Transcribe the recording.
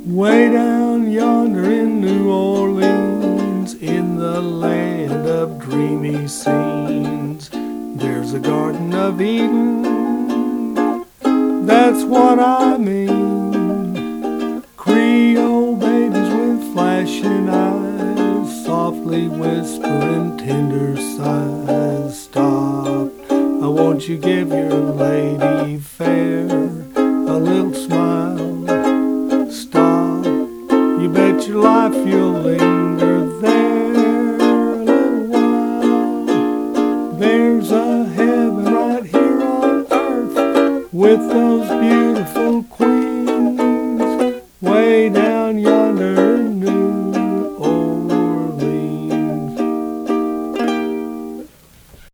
Way down yonder in New Orleans, in the land of dreamy scenes, there's a Garden of Eden, that's what I mean. Creole babies with flashing eyes, softly whispering tender sighs. Stop, won't you give your lady fair a little smile? Stop, you bet your life you'll linger there a little while. There's a heaven right here on earth with those beautiful